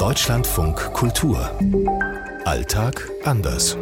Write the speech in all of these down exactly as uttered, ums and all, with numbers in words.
Deutschlandfunk Kultur. Alltag anders.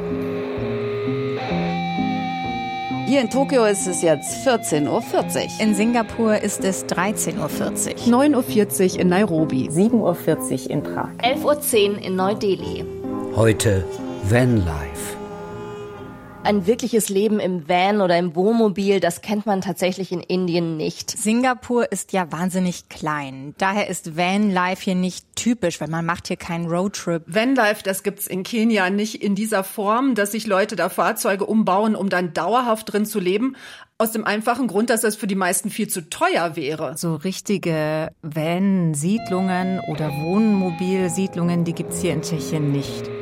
Hier in Tokio ist es jetzt vierzehn Uhr vierzig. In Singapur ist es dreizehn Uhr vierzig. neun Uhr vierzig in Nairobi. sieben Uhr vierzig in Prag. elf Uhr zehn in Neu-Delhi. Heute Vanlife. Ein wirkliches Leben im Van oder im Wohnmobil, das kennt man tatsächlich in Indien nicht. Singapur ist ja wahnsinnig klein. Daher ist Vanlife hier nicht typisch, weil man macht hier keinen Roadtrip. Vanlife, das gibt's in Kenia nicht in dieser Form, dass sich Leute da Fahrzeuge umbauen, um dann dauerhaft drin zu leben. Aus dem einfachen Grund, dass das für die meisten viel zu teuer wäre. So richtige Van-Siedlungen oder Wohnmobilsiedlungen, die gibt's hier in Tschechien nicht.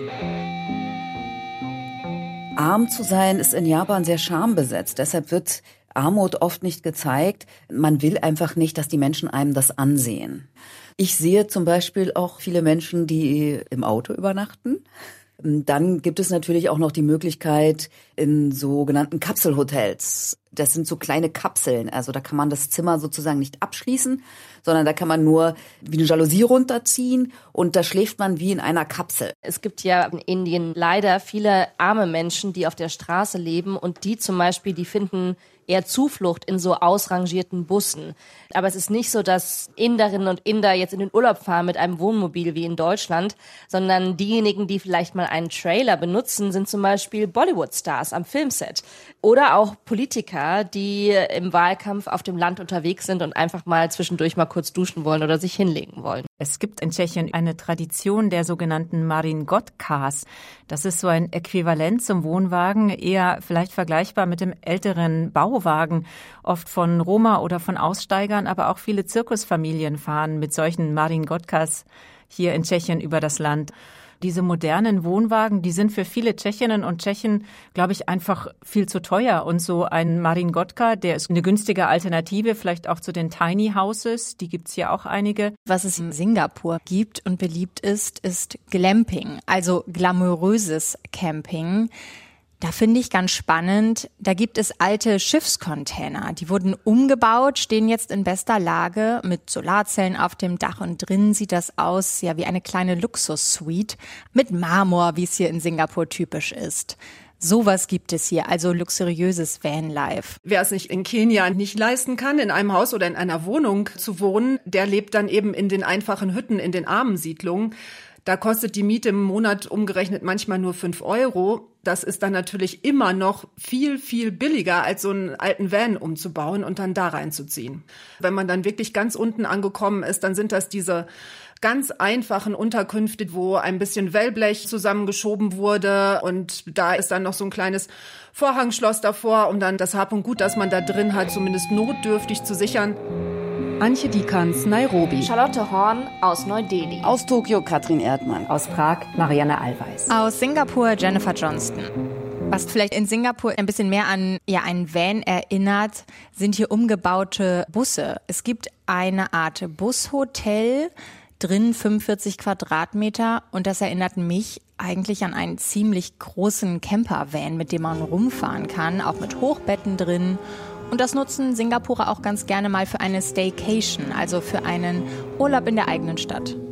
Arm zu sein ist in Japan sehr schambesetzt. Deshalb wird Armut oft nicht gezeigt. Man will einfach nicht, dass die Menschen einem das ansehen. Ich sehe zum Beispiel auch viele Menschen, die im Auto übernachten. Dann gibt es natürlich auch noch die Möglichkeit in sogenannten Kapselhotels. Das sind so kleine Kapseln, also da kann man das Zimmer sozusagen nicht abschließen, sondern da kann man nur wie eine Jalousie runterziehen und da schläft man wie in einer Kapsel. Es gibt ja in Indien leider viele arme Menschen, die auf der Straße leben und die zum Beispiel, die finden eher Zuflucht in so ausrangierten Bussen. Aber es ist nicht so, dass Inderinnen und Inder jetzt in den Urlaub fahren mit einem Wohnmobil wie in Deutschland, sondern diejenigen, die vielleicht mal einen Trailer benutzen, sind zum Beispiel Bollywood-Stars am Filmset oder auch Politiker, die im Wahlkampf auf dem Land unterwegs sind und einfach mal zwischendurch mal kurz duschen wollen oder sich hinlegen wollen. Es gibt in Tschechien eine Tradition der sogenannten Maringotkas. Das ist so ein Äquivalent zum Wohnwagen, eher vielleicht vergleichbar mit dem älteren Bauwagen, oft von Roma oder von Aussteigern, aber auch viele Zirkusfamilien fahren mit solchen Maringotkas hier in Tschechien über das Land. Diese modernen Wohnwagen, die sind für viele Tschechinnen und Tschechen, glaube ich, einfach viel zu teuer. Und so ein Maringotka, der ist eine günstige Alternative, vielleicht auch zu den Tiny Houses, die gibt's hier auch einige. Was es in Singapur gibt und beliebt ist, ist Glamping, also glamouröses Camping. Da finde ich ganz spannend, da gibt es alte Schiffscontainer, die wurden umgebaut, stehen jetzt in bester Lage mit Solarzellen auf dem Dach und drinnen sieht das aus, ja, wie eine kleine Luxussuite mit Marmor, wie es hier in Singapur typisch ist. Sowas gibt es hier, also luxuriöses Vanlife. Wer es sich in Kenia nicht leisten kann, in einem Haus oder in einer Wohnung zu wohnen, der lebt dann eben in den einfachen Hütten, in den Armensiedlungen. Da kostet die Miete im Monat umgerechnet manchmal nur fünf Euro. Das ist dann natürlich immer noch viel, viel billiger, als so einen alten Van umzubauen und dann da reinzuziehen. Wenn man dann wirklich ganz unten angekommen ist, dann sind das diese ganz einfachen Unterkünfte, wo ein bisschen Wellblech zusammengeschoben wurde und da ist dann noch so ein kleines Vorhangschloss davor, um dann das Hab und Gut, das man da drin hat, zumindest notdürftig zu sichern. Antje Dikans, Nairobi. Charlotte Horn aus Neu-Delhi. Aus Tokio Katrin Erdmann. Aus Prag Marianne Allweis. Aus Singapur Jennifer Johnston. Was vielleicht in Singapur ein bisschen mehr an ja, einen Van erinnert, sind hier umgebaute Busse. Es gibt eine Art Bushotel, drin fünfundvierzig Quadratmeter und das erinnert mich eigentlich an einen ziemlich großen Campervan, mit dem man rumfahren kann, auch mit Hochbetten drin. Und das nutzen Singapurer auch ganz gerne mal für eine Staycation, also für einen Urlaub in der eigenen Stadt.